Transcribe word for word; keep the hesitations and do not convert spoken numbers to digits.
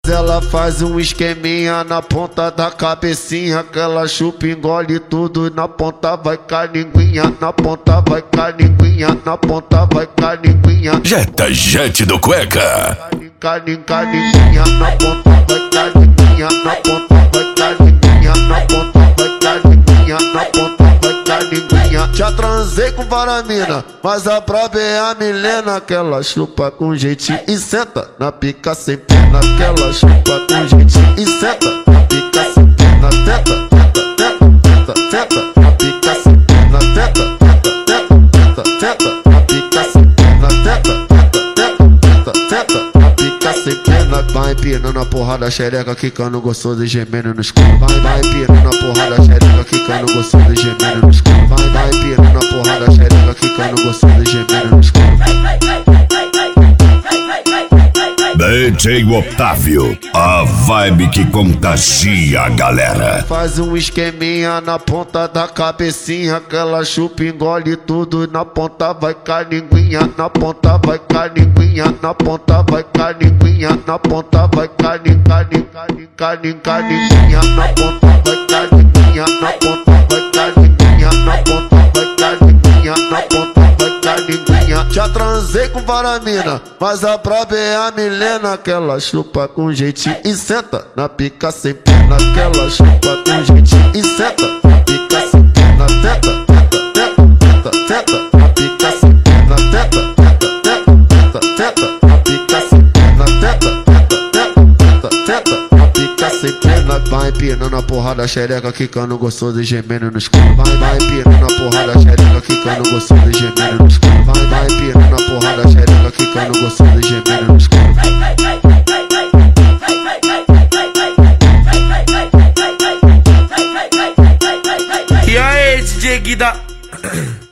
Ela faz um esqueminha na ponta da cabecinha, que ela chupa, engole tudo, na ponta vai calinguinha, na ponta vai calinguinha, na ponta vai calinguinha. Jeta Jet do Cueca. Calinguinha, calinguinha, na ponta vai calinguinha, na ponta vai calinguinha, na ponta vai calinguinha, na ponta vai calinguinha. Já transei com varamina, mas a braba é a Milena, que ela chupa com jeitinho e senta na pica sem pena, que ela chupa com jeitinho e senta na pica sem pena, tenta, tenta, tenta, tenta, na pica sem pena, tenta, tenta, tenta, tenta, na pica sem pena, tenta, tenta, tenta, tenta, na pica sem pena. Vai empinando a porrada xereca, quicando gostoso e gemendo no escuro. Vai, vai empinando a porrada xereca, quicando gostoso e gemendo no escuro. Vai, vai empinando a porrada xereca, quicando gostoso e gemendo no escuro. D J Otávio, a vibe que contagia a galera. Faz um esqueminha na ponta da cabecinha, que ela chupa, engole tudo, na ponta vai calinguinha, na ponta vai calinguinha, na ponta vai calinguinha, na ponta vai calinguinha, calinguinha, calinguinha, na ponta vai calinguinha, na ponta vai calinguinha, na ponta vai calinguinha, na ponta vai calinguinha. Já transei com varamina, mas a braba é a Milena, que ela chupa com jeitinho e senta na pica sem pena, que ela chupa com jeitinho e senta na pica sem pena, tenta, tenta, tenta, tenta, na pica sem pena, tenta, tenta, tenta, tenta, na pica sem pena, tenta, tenta, tenta, tenta, na pica sem pena. Vai empinando a porrada xereca, quicando gostoso e gemendo no escuro. Vai, vai empinando a porrada xereca, quicando gostoso e gemendo no escuro. Vai, vai empinando a porrada xereca, quicando gostoso e gemendo no escuro. E aí, D J Guida?